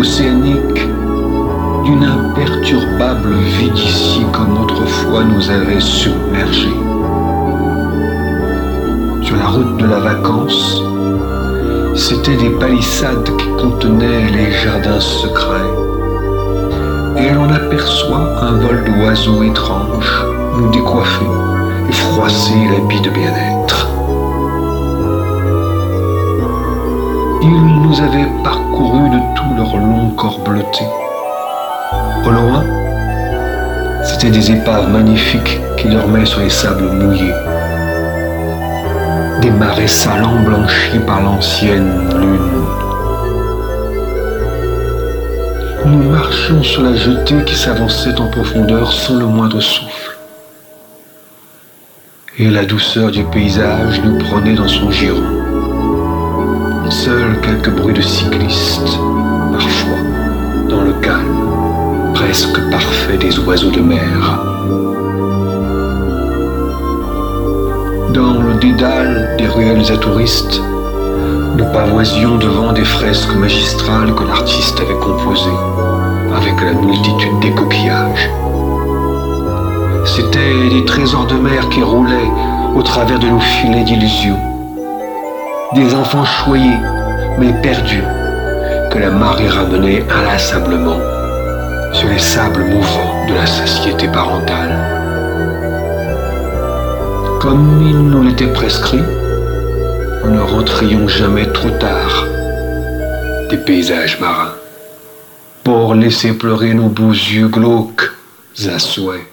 océanique, d'une imperturbable vie d'ici comme autrefois nous avait submergés. Sur la route de la vacance, c'étaient des palissades qui contenaient les jardins secrets. Et l'on aperçoit un vol d'oiseaux étranges nous décoiffer et froisser l'habit de bien-être. Ils nous avaient parcouru de tout leur long corps bleuté. Au loin, c'étaient des épaves magnifiques qui dormaient sur les sables mouillés. Des marais salants blanchis par l'ancienne lune. Nous marchions sur la jetée qui s'avançait en profondeur sans le moindre souffle. Et la douceur du paysage nous prenait dans son giron. Seuls quelques bruits de cyclistes, parfois, dans le calme presque parfait des oiseaux de mer. Dans le dédale des ruelles à touristes, nous pavoisions devant des fresques magistrales que l'artiste avait composées, avec la multitude des coquillages. C'étaient des trésors de mer qui roulaient au travers de nos filets d'illusions. Des enfants choyés, mais perdus, que la marée ramenait inlassablement sur les sables mouvants de la satiété parentale. Comme il nous l'était prescrit, nous ne rentrions jamais trop tard des paysages marins pour laisser pleurer nos beaux yeux glauques à souhait.